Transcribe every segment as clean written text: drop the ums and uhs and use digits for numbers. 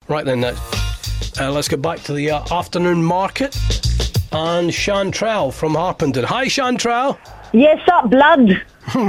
Right then, let's get back to the afternoon market. And Chantrell from Harpenden. Hi, Chantrell. Yes, up, blood.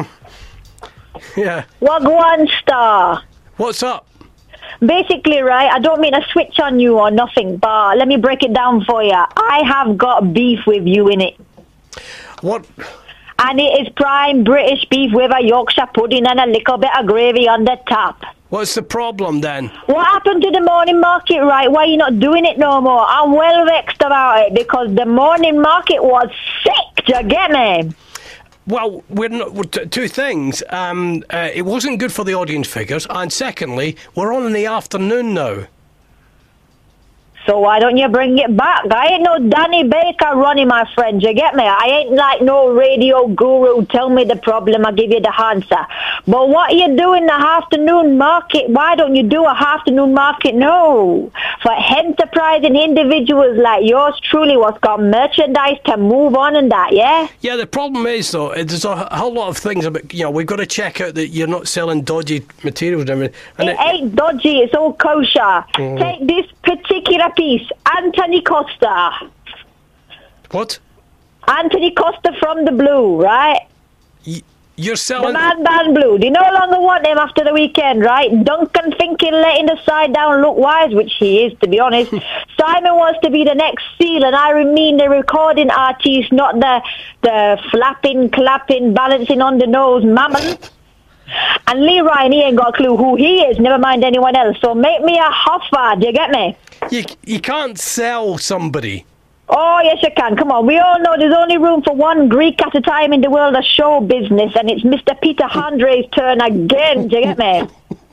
Yeah. Wagwan Star. What's up? Basically, right, I don't mean to switch on you or nothing, but let me break it down for you. I have got beef with you in it. What? And it is prime British beef with a Yorkshire pudding and a little bit of gravy on the top. What's the problem then? What happened to the morning market, right? Why are you not doing it no more? I'm well vexed about it because the morning market was sick, do you get me? Well, two things. It wasn't good for the audience figures, and secondly, we're on in the afternoon now. So why don't you bring it back? I ain't no Danny Baker running, my friend, you get me? I ain't like no radio guru, tell me the problem, I give you the answer. But what you do in the afternoon market, why don't you do a afternoon market? No. For enterprising individuals like yours truly, what's got merchandise to move on and that, yeah? Yeah, the problem is, though, there's a whole lot of things about, we've got to check out that you're not selling dodgy materials and everything. And it ain't dodgy, it's all kosher. Take this particular piece, Anthony Costa. What? Anthony Costa from the Blue, right? You're selling... The man Blue. Do you no longer want him after the weekend, right? Duncan thinking letting the side down look wise, which he is, to be honest. Simon wants to be the next Seal, and I mean the recording artist, not the flapping, clapping, balancing on the nose mammon. And Lee Ryan, he ain't got a clue who he is, never mind anyone else. So make me a offer, do you get me? You can't sell somebody. Oh, yes, you can. Come on. We all know there's only room for one Greek at a time in the world of show business, and it's Mr. Peter Andre's turn again. Do you get me?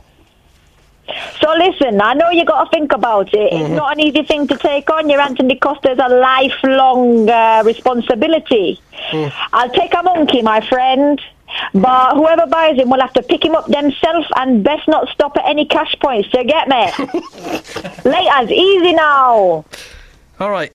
So listen, I know you got to think about it. It's not an easy thing to take on. Your Anthony Costa's a lifelong responsibility. I'll take a monkey, my friend. But whoever buys him will have to pick him up themselves and best not stop at any cash points. Do you get me? Laters, easy now. All right.